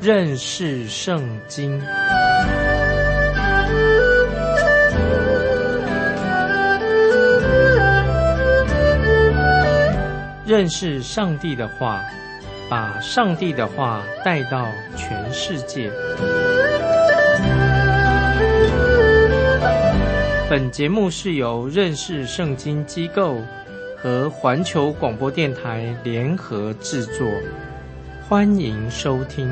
认识圣经。认识上帝的话，把上帝的话带到全世界。本节目是由认识圣经机构和环球广播电台联合制作，欢迎收听。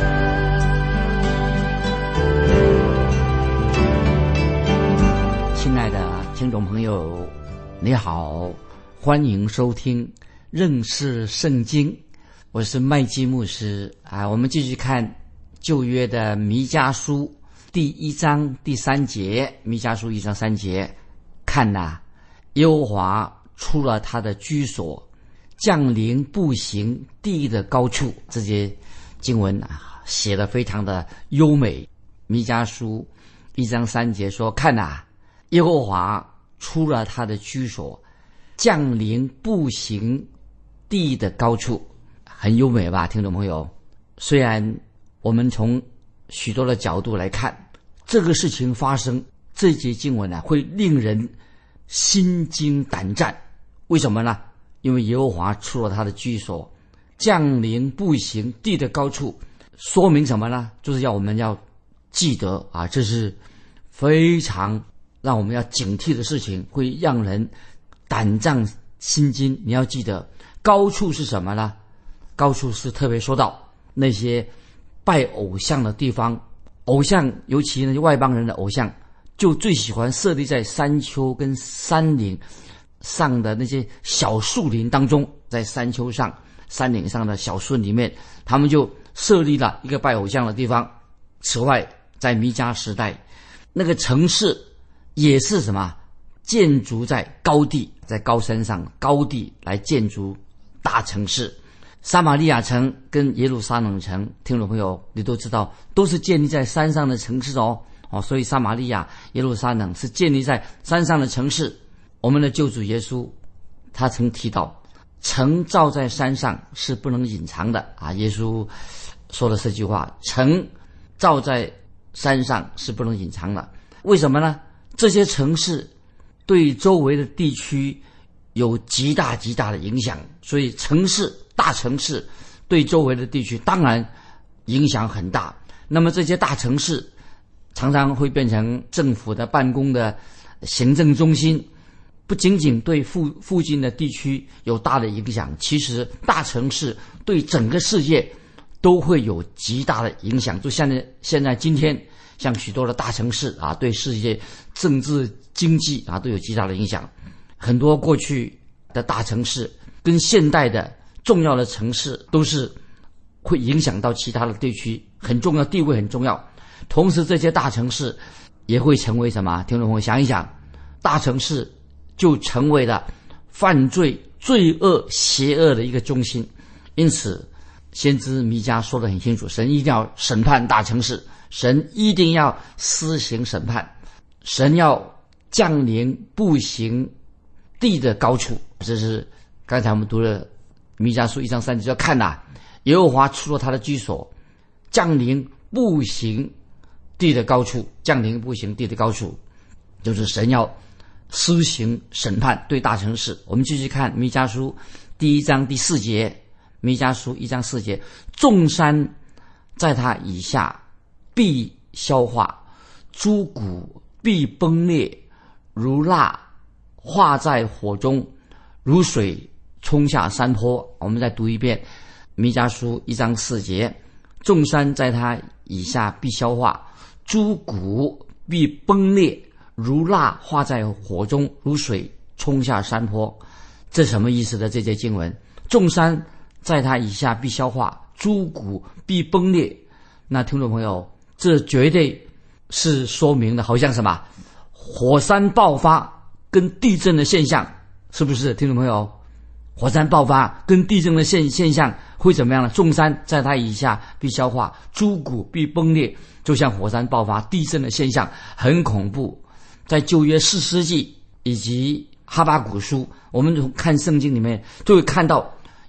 亲爱的听众朋友，你好，欢迎收听认识圣经，我是麦基牧师啊。我们继续看旧约的弥迦书第1章第3节，弥迦书1章3节，看哪，耶和华出了他的居所，降临步行地的高处。这些经文写得非常的优美。弥迦书1章3节说，看哪，耶和华出了他的居所，降临步行地的高处，很优美吧，听众朋友？虽然我们从许多的角度来看，这个事情发生，这节经文会令人心惊胆战。为什么呢？因为耶和华出了他的居所，降临步行地的高处，说明什么呢？就是我们要记得啊，这是非常让我们要警惕的事情，会让人胆战心惊。你要记得，高处是什么呢？高处是特别说到那些拜偶像的地方，偶像尤其那些外邦人的偶像，就最喜欢设立在山丘跟山岭上的那些小树林当中，在山丘上、山岭上的小树里面，他们就设立了一个拜偶像的地方。此外，在弥迦时代，那个城市也是什么？建筑在高地，在高山上高地来建筑大城市。撒玛利亚城跟耶路撒冷城，听众朋友你都知道，都是建立在山上的城市哦。所以撒玛利亚、耶路撒冷是建立在山上的城市。我们的救主耶稣他曾提到，城造在山上是不能隐藏的啊。耶稣说了这句话，城造在山上是不能隐藏的。为什么呢？这些城市对周围的地区有极大极大的影响，所以大城市对周围的地区当然影响很大。那么这些大城市常常会变成政府的办公的行政中心，不仅仅对附近的地区有大的影响，其实大城市对整个世界都会有极大的影响。就像现在今天，像许多的大城市啊，对世界政治经济啊都有极大的影响。很多过去的大城市跟现代的重要的城市都是会影响到其他的地区，很重要，地位很重要。同时这些大城市也会成为什么？听众朋友想一想，大城市就成为了犯罪、罪恶、邪恶的一个中心。因此先知弥迦说得很清楚，神一定要审判大城市，神一定要施行审判，神要降临步行地的高处。这是刚才我们读了弥迦书1章3节，要看哪，耶和华出了他的居所，降临步行地的高处。降临步行地的高处，就是神要施行审判对大城市。我们继续看弥迦书第1章第4节，弥迦书1章4节，众山在他以下必消化，诸谷必崩裂，如蜡化在火中，如水冲下山坡。我们再读一遍弥迦书1章4节，众山在他以下必消化，诸谷必崩裂，如蜡化在火中，如水冲下山坡。这什么意思的？这节经文，众山在他以下必消化，诸谷必崩裂。那听众朋友，这绝对是说明的好像什么？火山爆发跟地震的现象，是不是？听众朋友，火山爆发跟地震的现象会怎么样呢？众山在它以下必消化，诸谷必崩裂，就像火山爆发、地震的现象，很恐怖。在旧约士师记以及哈巴谷书，我们看圣经里面就会看到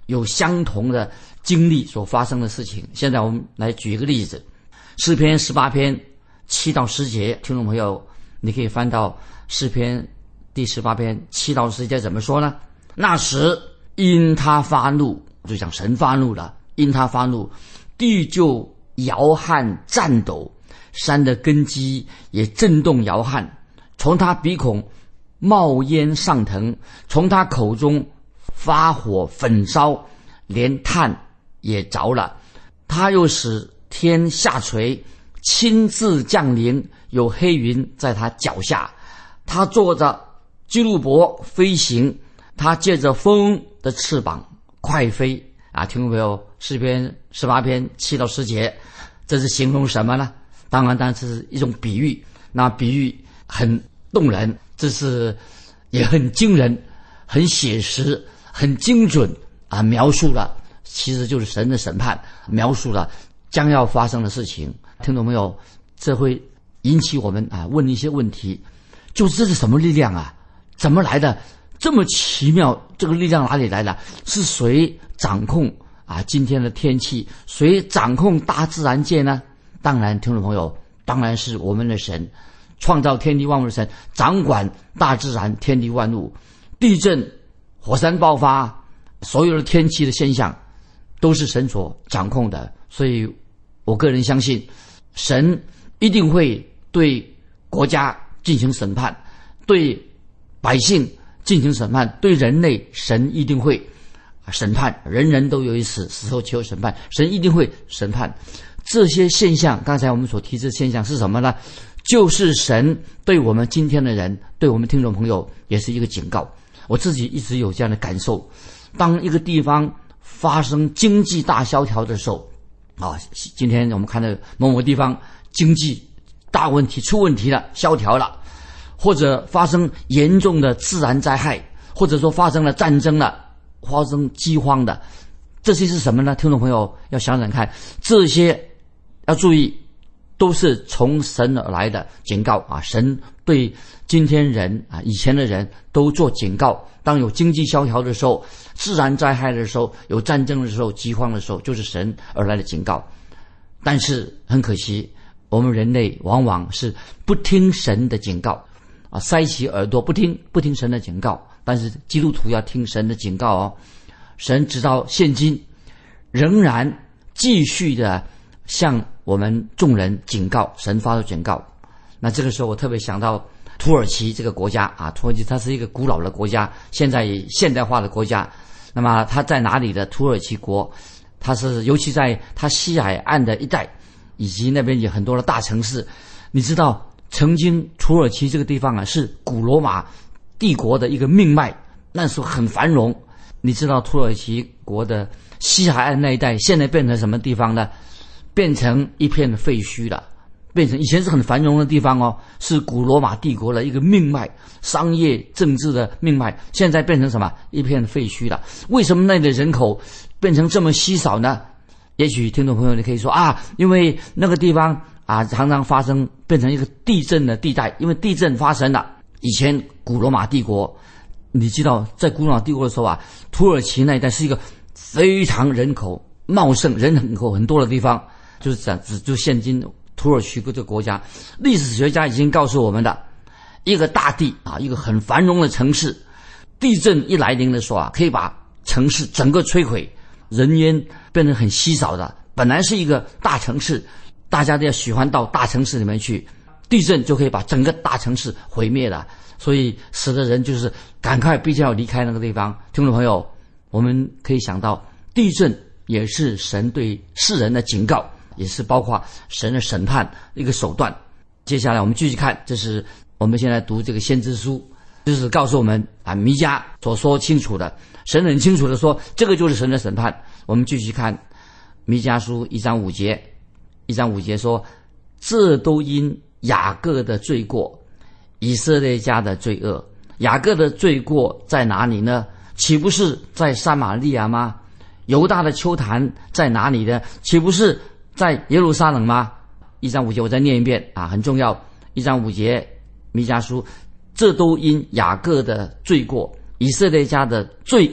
有相同的经历所发生的事情。现在我们来举一个例子，诗篇18篇7到10节，听众朋友你可以翻到诗篇第18篇7到10节怎么说呢？那时因他发怒，就讲神发怒了，因他发怒，地就摇撼颤抖，山的根基也震动摇撼，从他鼻孔冒烟上腾，从他口中发火焚烧，连炭也着了。他又使天下垂，亲自降临，有黑云在他脚下。他坐着基路伯飞行，他借着风的翅膀快飞。听众朋友，诗篇18篇7到10节，这是形容什么呢？当然这是一种比喻，那比喻很动人，这是也很惊人，很写实，很精准描述了其实就是神的审判，描述了将要发生的事情。听懂没有？这会引起我们问一些问题，就是这是什么力量啊？怎么来的？这么奇妙，这个力量哪里来的？是谁掌控今天的天气？谁掌控大自然界呢？当然，听众朋友，当然是我们的神，创造天地万物的神，掌管大自然天地万物，地震、火山爆发，所有的天气的现象都是神所掌控的。所以我个人相信，神一定会对国家进行审判，对百姓进行审判，对人类神一定会审判。人人都有一死，死后岂有审判，神一定会审判。这些现象，刚才我们所提的现象是什么呢？就是神对我们今天的人，对我们听众朋友也是一个警告。我自己一直有这样的感受，当一个地方发生经济大萧条的时候今天我们看到某某地方经济大问题出问题了，萧条了，或者发生严重的自然灾害，或者说发生了战争了，发生饥荒的，这些是什么呢？听众朋友要想想看，这些要注意，都是从神而来的警告神对今天人以前的人都做警告。当有经济萧条的时候，自然灾害的时候，有战争的时候，饥荒的时候，就是神而来的警告。但是很可惜，我们人类往往是不听神的警告塞起耳朵不听神的警告。但是基督徒要听神的警告神直到现今仍然继续的向我们众人警告，神发出警告。那这个时候我特别想到土耳其这个国家土耳其它是一个古老的国家，现在现代化的国家。那么它在哪里的？土耳其国，它是尤其在它西海岸的一带，以及那边有很多的大城市。你知道曾经土耳其这个地方是古罗马帝国的一个命脉，那时候很繁荣。你知道土耳其国的西海岸那一带现在变成什么地方呢？变成一片废墟了，变成以前是很繁荣的地方是古罗马帝国的一个命脉，商业政治的命脉，现在变成什么？一片废墟了。为什么那里的人口变成这么稀少呢？也许听众朋友你可以说因为那个地方常常发生变成一个地震的地带，因为地震发生了。以前古罗马帝国，你知道在古罗马帝国的时候土耳其那一带是一个非常人口茂盛、人口很多的地方，就现今土耳其这个国家。历史学家已经告诉我们的，一个大地一个很繁荣的城市，地震一来临的时候可以把城市整个摧毁，人烟变得很稀少的。本来是一个大城市，大家都要喜欢到大城市里面去，地震就可以把整个大城市毁灭了，所以使得人就是赶快必须要离开那个地方。听众朋友，我们可以想到，地震也是神对世人的警告，也是包括神的审判一个手段。接下来我们继续看，这是我们现在读这个先知书，就是告诉我们弥迦所说清楚的，神很清楚的说，这个就是神的审判。我们继续看弥迦书1章5节，1章5节说，这都因雅各的罪过，以色列家的罪恶。雅各的罪过在哪里呢？岂不是在撒玛利亚吗？犹大的丘坛在哪里呢？岂不是在耶路撒冷吗？1章5节我再念一遍很重要。1章5节弥迦书，这都因雅各的罪过，以色列家的罪恶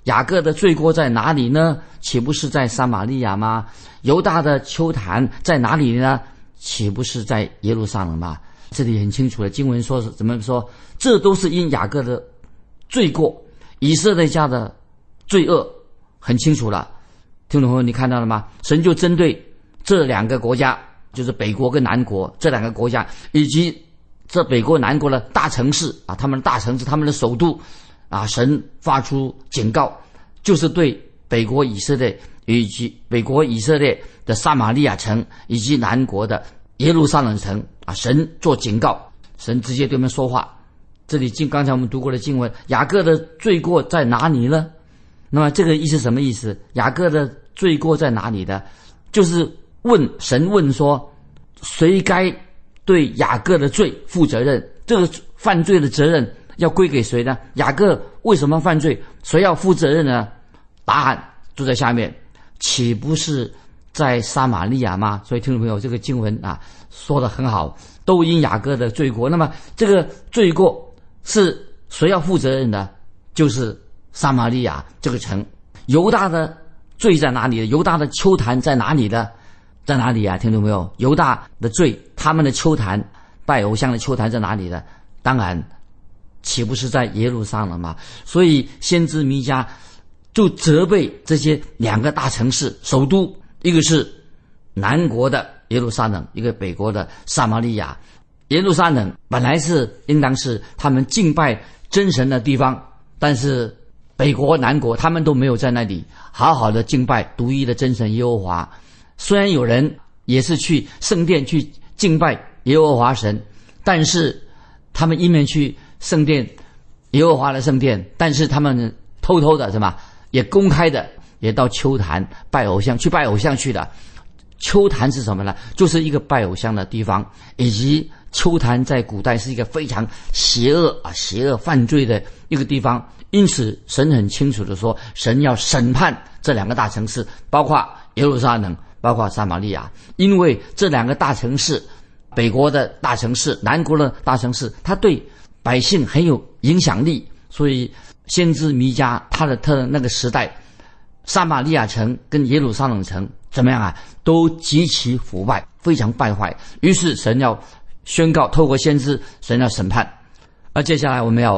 雅各的罪过在哪里呢？岂不是在撒玛利亚吗？犹大的丘坛在哪里呢？岂不是在耶路撒冷吗？这里很清楚的经文说，怎么说？这都是因雅各的罪过，以色列家的罪恶，很清楚了。听众朋友，你看到了吗？神就针对这两个国家，就是北国跟南国这两个国家，以及这北国南国的大城市啊，他们的大城市，他们的首都啊，神发出警告，就是对北国以色列以及北国以色列的撒玛利亚城以及南国的耶路撒冷城啊，神做警告，神直接对他们说话。这里刚才我们读过的经文，雅各的罪过在哪里呢？那么这个意思什么意思？雅各的罪过在哪里呢？就是神问说，谁该对雅各的罪负责任？这个犯罪的责任要归给谁呢？雅各为什么犯罪？谁要负责任呢？答案就在下面，岂不是在撒玛利亚吗？所以听众朋友，这个经文啊说得很好，都因雅各的罪过。那么这个罪过是谁要负责任的？就是撒玛利亚这个城。犹大的罪在哪里？犹大的丘坛在哪里呢？在哪里啊？听众朋友，犹大的罪，他们的丘坛，拜偶像的丘坛在哪里呢？当然岂不是在耶路撒冷吗？所以先知弥迦就责备这些两个大城市首都，一个是南国的耶路撒冷，一个北国的撒玛利亚。耶路撒冷本来是应当是他们敬拜真神的地方，但是北国南国他们都没有在那里好好的敬拜独一的真神耶和华。虽然有人也是去圣殿去敬拜耶和华神，但是他们一面去圣殿耶和华的圣殿，但是他们偷偷的什么也公开的也到丘坛拜偶像，去拜偶像去了。丘坛是什么呢？就是一个拜偶像的地方，以及丘坛在古代是一个非常邪恶犯罪的一个地方。因此神很清楚的说，神要审判这两个大城市，包括耶路撒冷，包括撒玛利亚。因为这两个大城市，北国的大城市，南国的大城市，它对百姓很有影响力，所以先知弥迦他的那个时代，撒玛利亚城跟耶路撒冷城怎么样啊？都极其腐败，非常败坏。于是神要宣告，透过先知，神要审判。而接下来我们要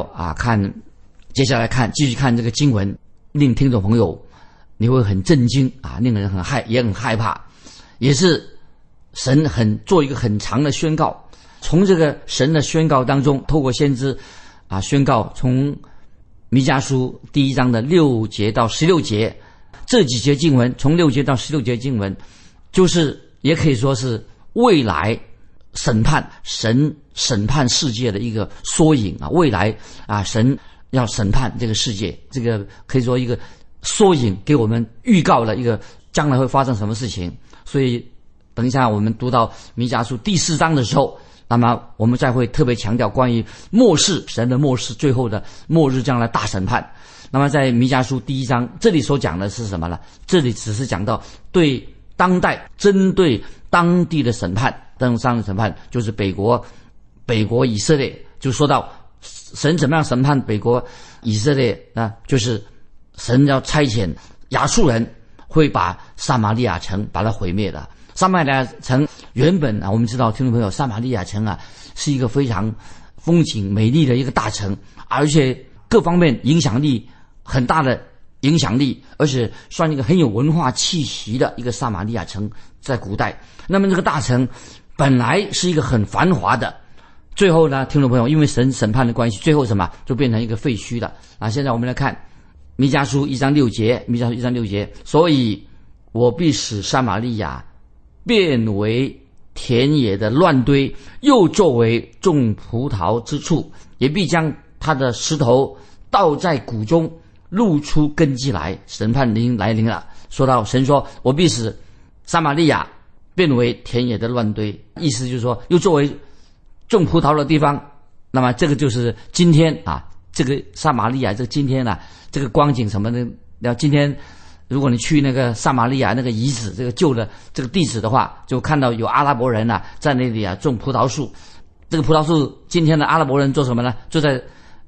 继续看这个经文，令听众朋友你会很震惊啊，令人也很害怕，也是神做一个很长的宣告。从这个神的宣告当中，透过先知宣告，从弥迦书第1章的6节到16节，这几节经文，从6节到16节经文，就是也可以说是未来审判，神审判世界的一个缩影啊。未来神要审判这个世界，这个可以说一个缩影，给我们预告了一个将来会发生什么事情。所以等一下我们读到弥迦书第4章的时候，那么我们再会特别强调关于末世，神的末世，最后的末日将来大审判。那么在弥迦书第1章这里所讲的是什么呢？这里只是讲到对当代针对当地的审判，登上的审判就是北国以色列，就说到神怎么样审判北国以色列呢？就是神要差遣亚述人会把撒玛利亚城把它毁灭的。撒玛利亚城原本我们知道，听众朋友，撒玛利亚城是一个非常风景美丽的一个大城，而且各方面影响力很大的影响力，而且算一个很有文化气息的一个撒玛利亚城，在古代。那么这个大城本来是一个很繁华的，最后呢，听众朋友，因为神审判的关系，最后什么就变成一个废墟了现在我们来看弥迦书1章6节，弥迦书1章6节，所以我必使撒玛利亚变为田野的乱堆，又作为种葡萄之处，也必将他的石头倒在谷中，露出根基来。审判来临了。说到神说，我必使撒玛利亚变为田野的乱堆，意思就是说又作为种葡萄的地方。那么这个就是今天这个撒玛利亚这个今天这个光景什么的。要今天如果你去那个撒玛利亚那个遗址，这个旧的这个地址的话，就看到有阿拉伯人在那里种葡萄树。这个葡萄树今天的阿拉伯人做什么呢？就在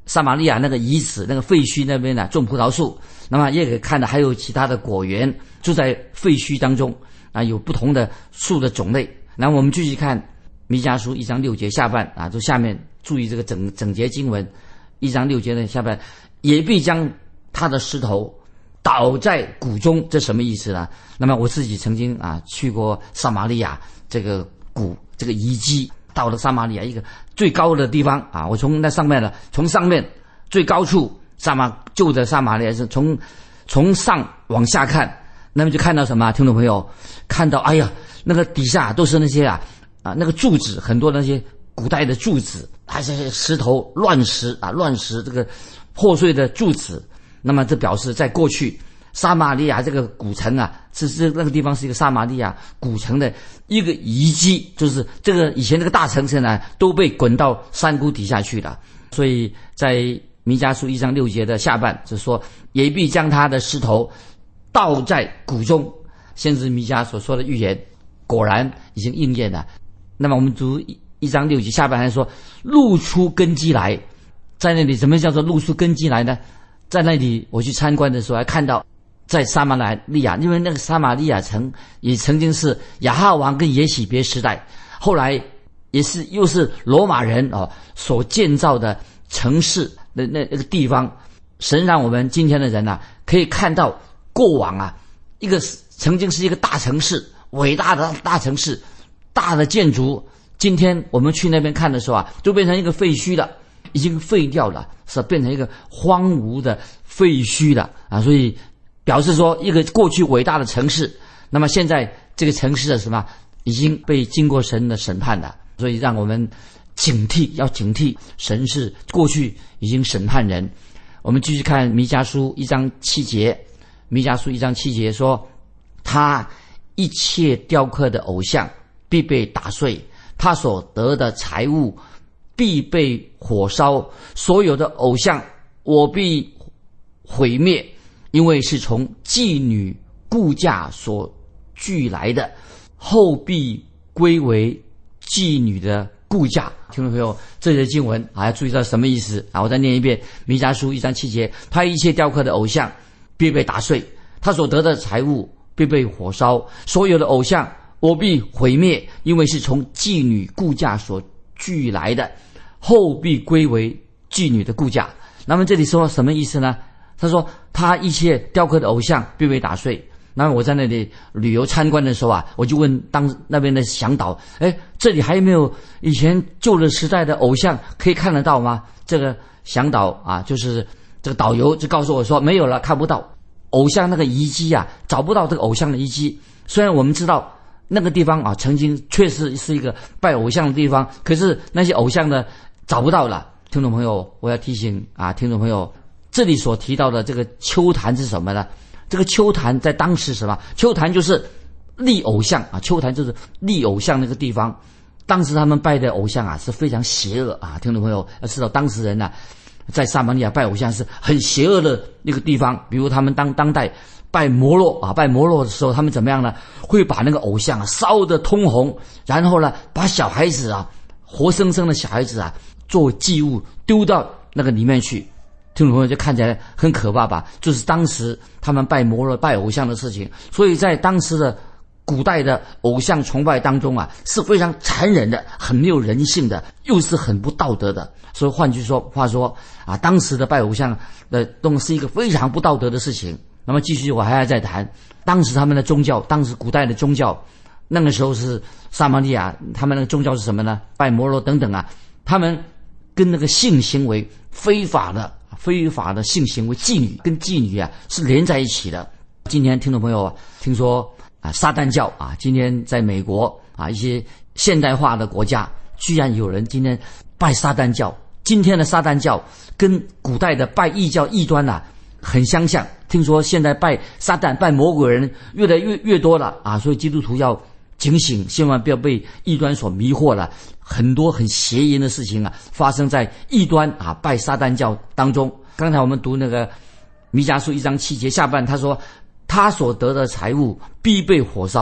撒玛利亚那个遗址那个废墟那边呢种葡萄树，那么也可以看到还有其他的果园就在废墟当中啊，有不同的树的种类。然后我们继续看弥迦书1章6节下半啊，就下面注意这个整节经文1章6节的下半，也必将他的石头倒在谷中，这什么意思呢？那么我自己曾经去过撒玛利亚这个谷这个遗迹，到了撒玛利亚一个最高的地方啊，我从那上面呢，从上面最高处旧的撒玛利亚是从上往下看，那么就看到什么？听众朋友看到，哎呀，那个底下都是那些那个柱子，很多那些古代的柱子，还是石头乱石这个破碎的柱子。那么这表示在过去撒玛利亚这个古城是那个地方是一个撒玛利亚古城的一个遗迹，就是这个以前这个大城市呢都被滚到山谷底下去了。所以在弥迦书1章6节的下半就是说，也必将他的石头倒在谷中。先知弥迦所说的预言果然已经应验了。那么我们读1章6节下半还说，露出根基来。在那里什么叫做露出根基来呢？在那里我去参观的时候还看到，在撒玛利亚，因为那个撒玛利亚城也曾经是亚哈王跟耶洗别时代，后来又是罗马人所建造的城市的那个地方。神让我们今天的人可以看到过往一个曾经是一个大城市，伟大的大城市，大的建筑，今天我们去那边看的时候就变成一个废墟了，已经废掉了，是变成一个荒芜的废墟了所以表示说一个过去伟大的城市，那么现在这个城市的什么已经被经过神的审判了。所以让我们要警惕，神是过去已经审判人。我们继续看弥迦书1章7节，弥迦书1章7节说，他一切雕刻的偶像必被打碎，他所得的财物必被火烧，所有的偶像我必毁灭，因为是从妓女雇价所聚来的，后必归为妓女的雇价。听众朋友，这些经文要注意到什么意思我再念一遍弥迦书1章7节，他一切雕刻的偶像必被打碎，他所得的财物必被火烧，所有的偶像我必毁灭，因为是从妓女雇价所聚来的，后必归为妓女的雇价。那么这里说什么意思呢？他说他一切雕刻的偶像必被打碎。那么我在那里旅游参观的时候我就问那边的向导，这里还有没有以前旧的时代的偶像可以看得到吗？这个向导就是这个导游就告诉我说没有了，看不到偶像那个遗迹找不到这个偶像的遗迹。虽然我们知道那个地方曾经确实是一个拜偶像的地方，可是那些偶像呢找不到了。听众朋友，我要提醒听众朋友，这里所提到的这个丘坛是什么呢？这个丘坛在当时什么？丘坛就是立偶像丘坛就是立偶像那个地方。当时他们拜的偶像是非常邪恶听众朋友要知道，当时人在撒玛利亚拜偶像是很邪恶的那个地方。比如他们当代拜摩洛拜摩洛的时候，他们怎么样呢？会把那个偶像烧得通红，然后呢把小孩子活生生的小孩子做祭物丢到那个里面去。听众朋友就看起来很可怕吧？就是当时他们拜摩洛拜偶像的事情。所以在当时的古代的偶像崇拜当中是非常残忍的，很没有人性的，又是很不道德的。所以换句话说当时的拜偶像的东西是一个非常不道德的事情。那么继续我还要再谈当时他们的宗教，当时古代的宗教，那个时候是撒玛利亚，他们那个宗教是什么呢？拜摩洛等等他们跟那个性行为非法的性行为，妓女跟妓女是连在一起的。今天听众朋友听说撒旦教今天在美国一些现代化的国家，居然有人今天拜撒旦教。今天的撒旦教跟古代的拜异教异端很相像。听说现在拜撒旦拜魔鬼人越来越多了所以基督徒要警醒，千万不要被异端所迷惑了。很多很邪淫的事情发生在异端拜撒旦教当中。刚才我们读那个弥迦书1章7节下半，他说他所得的财物必被火烧。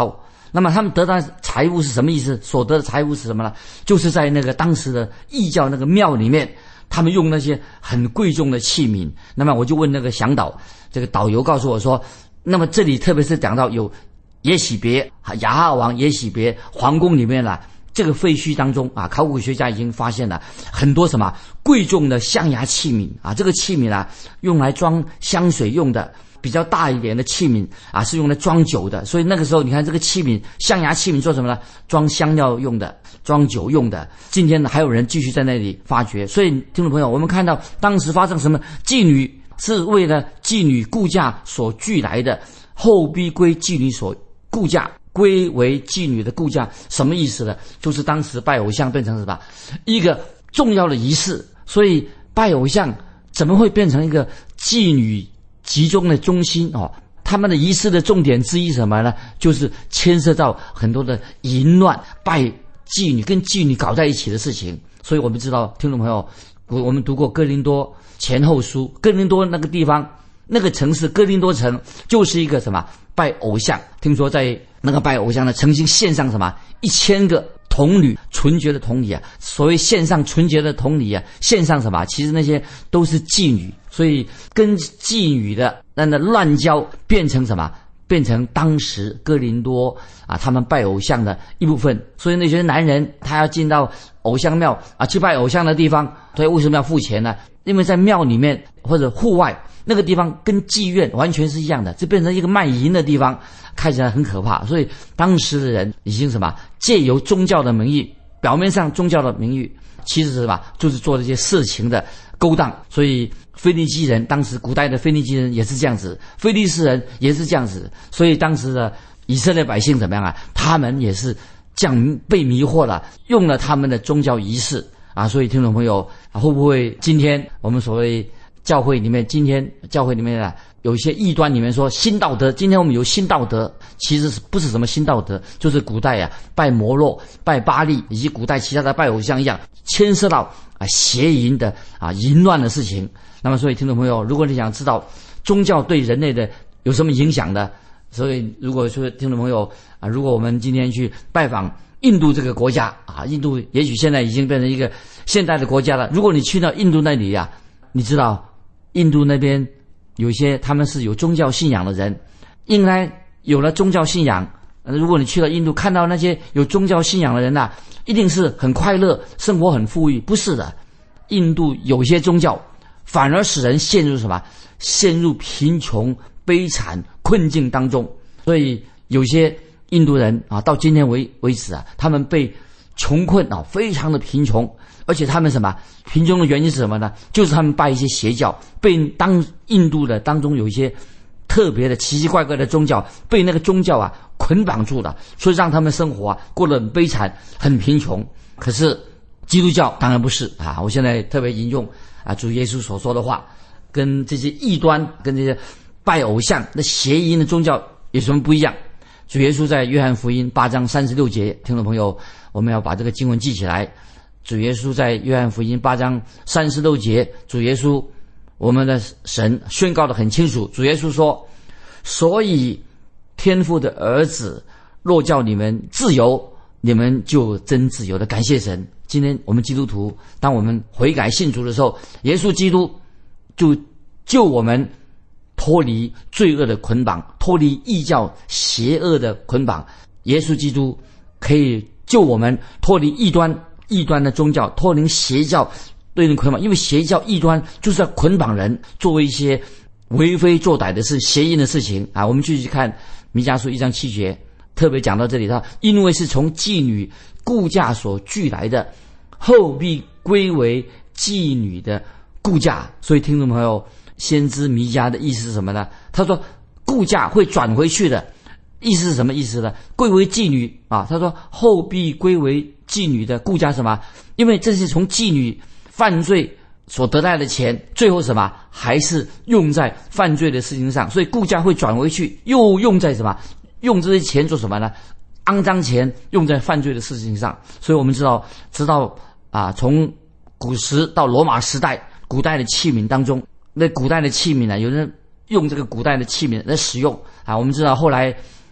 那么他们得到财物是什么意思？所得的财物是什么呢？就是在那个当时的异教那个庙里面，他们用那些很贵重的器皿。那么我就问那个向导，这个导游告诉我说，那么这里特别是讲到有耶洗别亚哈王耶洗别皇宫里面了，这个废墟当中啊，考古学家已经发现了很多什么贵重的象牙器皿啊，这个器皿啊用来装香水用的。比较大一点的器皿啊，是用来装酒的，所以那个时候你看这个器皿，象牙器皿做什么呢？装香料用的，装酒用的。今天呢，还有人继续在那里发掘。所以听众朋友，我们看到当时发生什么？妓女是为了妓女雇价所聚来的，后逼归妓女所雇价，归为妓女的雇价，什么意思呢？就是当时拜偶像变成什么一个重要的仪式，所以拜偶像怎么会变成一个妓女集中的中心哦？他们的仪式的重点之一是什么呢？就是牵涉到很多的淫乱、拜妓女跟妓女搞在一起的事情。所以我们知道，听众朋友，我们读过哥林多前后书，哥林多那个地方，那个城市哥林多城就是一个什么拜偶像。听说在那个拜偶像呢，曾经献上什么1000个童女，纯洁的童女啊。所谓献上纯洁的童女啊，献上什么？其实那些都是妓女。所以跟妓女的那乱交变成什么？变成当时哥林多啊他们拜偶像的一部分。所以那些男人他要进到偶像庙啊去拜偶像的地方，所以为什么要付钱呢？因为在庙里面或者户外那个地方跟妓院完全是一样的，这变成一个卖淫的地方，看起来很可怕。所以当时的人已经什么借由宗教的名义，表面上宗教的名义，其实是什么就是做这些色情的勾当。所以腓尼基人当时古代的腓尼基人也是这样子，菲利士人也是这样子。所以当时的以色列百姓怎么样啊？他们也是这样被迷惑了，用了他们的宗教仪式啊。所以听众朋友，会不会今天我们所谓教会里面，今天教会里面啊有一些异端里面说新道德，今天我们有新道德，其实不是什么新道德，就是古代啊拜摩洛、拜巴力以及古代其他的拜偶像一样，牵涉到啊邪淫的啊淫乱的事情。那么所以听众朋友，如果你想知道宗教对人类的有什么影响的，所以如果说听众朋友啊，如果我们今天去拜访印度这个国家啊，印度也许现在已经变成一个现代的国家了。如果你去到印度那里啊，你知道印度那边有些他们是有宗教信仰的人，应该有了宗教信仰，如果你去了印度看到那些有宗教信仰的人啊，一定是很快乐，生活很富裕。不是的，印度有些宗教反而使人陷入什么？陷入贫穷、悲惨、困境当中。所以有些印度人啊，到今天为止啊，他们被穷困啊，非常的贫穷。而且他们什么贫穷的原因是什么呢？就是他们拜一些邪教，被印度的当中有一些特别的奇奇怪怪的宗教，被那个宗教啊捆绑住了，所以让他们生活啊过得很悲惨、很贫穷。可是基督教当然不是啊！我现在特别引用啊主耶稣所说的话，跟这些异端、跟这些拜偶像的邪淫的宗教有什么不一样？主耶稣在约翰福音8章36节，听众朋友，我们要把这个经文记起来。主耶稣在约翰福音8章36节，主耶稣我们的神宣告得很清楚。主耶稣说，所以天父的儿子若叫你们自由，你们就真自由的。感谢神。今天我们基督徒，当我们悔改信主的时候，耶稣基督就救我们脱离罪恶的捆绑，脱离异教邪恶的捆绑。耶稣基督可以救我们脱离异端的宗教，脱离邪教对应捆绑。因为邪教异端就是要捆绑人，做一些为非作歹的事、邪淫的事情啊。我们继续看弥迦书1章7节，特别讲到这里，他因为是从妓女雇价所聚来的，后必归为妓女的雇价。所以听众朋友，先知弥迦的意思是什么呢？他说雇价会转回去的，意思是什么意思呢？归为妓女啊，他说后必归为妓女的雇价什么？因为这是从妓女犯罪所得来的钱，最后什么还是用在犯罪的事情上，所以雇价会转回去，又用在什么？用这些钱做什么呢？肮脏钱用在犯罪的事情上。所以我们知道啊，从古时到罗马时代，古代的器皿当中，那古代的器皿呢，有人用这个古代的器皿来使用啊。我们知道后来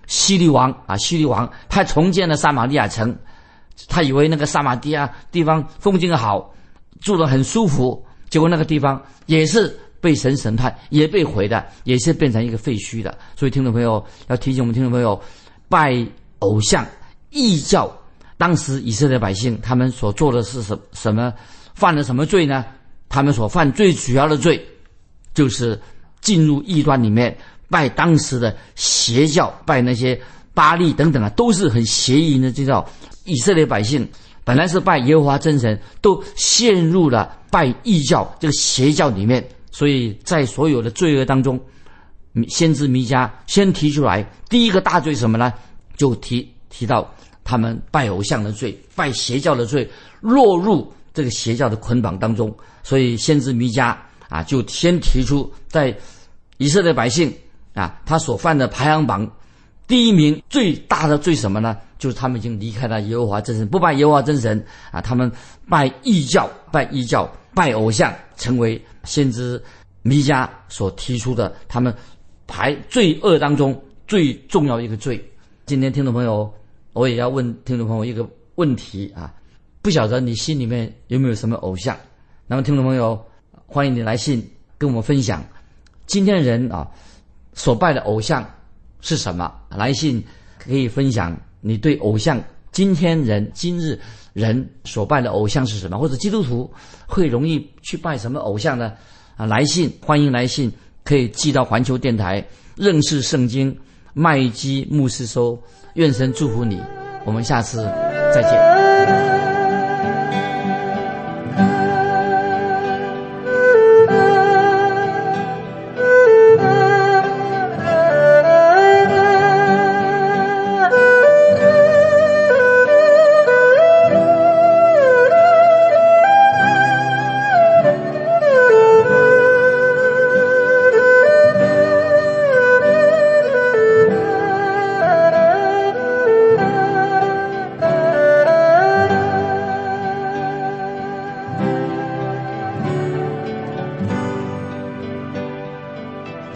希律王他重建了撒玛利亚城，他以为那个撒玛利亚地方风景好，住得很舒服，结果那个地方也是被神审判，也被毁的，也是变成一个废墟的。所以听众朋友要提醒我们听众朋友，拜偶像异教，当时以色列百姓他们所做的是什么，犯了什么罪呢？他们所犯最主要的罪就是进入异端里面拜当时的邪教，拜那些巴力等等啊，都是很邪淫的。这叫以色列百姓本来是拜耶和华真神，都陷入了拜异教这个邪教里面。所以在所有的罪恶当中，先知弥迦先提出来第一个大罪什么呢？就提到他们拜偶像的罪，拜邪教的罪，落入这个邪教的捆绑当中。所以先知弥迦就先提出在以色列百姓他所犯的排行榜第一名最大的罪什么呢？就是他们已经离开了耶和华真神，不拜耶和华真神他们拜异教，拜偶像，成为先知弥迦所提出的他们排罪恶当中最重要的一个罪。今天听众朋友，我也要问听众朋友一个问题不晓得你心里面有没有什么偶像？那么听众朋友，欢迎你来信跟我们分享今天的人所拜的偶像是什么。来信可以分享你对偶像今日人所拜的偶像是什么，或者基督徒会容易去拜什么偶像呢？来信，欢迎来信，可以寄到环球电台认识圣经麦基牧师收。愿神祝福你，我们下次再见。